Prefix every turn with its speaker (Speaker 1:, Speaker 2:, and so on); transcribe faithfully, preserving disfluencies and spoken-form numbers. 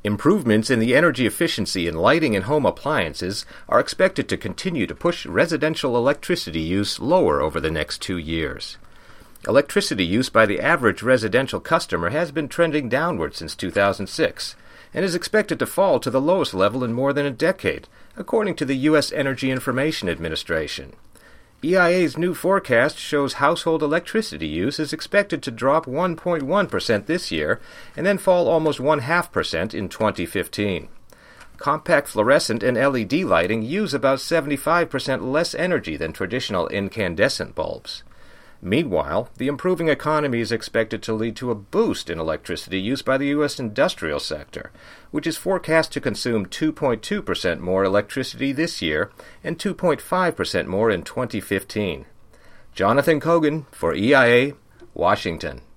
Speaker 1: Improvements in the energy efficiency in lighting and home appliances are expected to continue to push residential electricity use lower over the next two years. Electricity use by the average residential customer has been trending downward since two thousand six and is expected to fall to the lowest level in more than a decade, according to the U S Energy Information Administration. E I A's new forecast shows household electricity use is expected to drop one point one percent this year and then fall almost one half percent in twenty fifteen. Compact fluorescent and L E D lighting use about seventy-five percent less energy than traditional incandescent bulbs. Meanwhile, the improving economy is expected to lead to a boost in electricity use by the U S industrial sector, which is forecast to consume two point two percent more electricity this year and two point five percent more in twenty fifteen. Jonathan Kogan for E I A, Washington.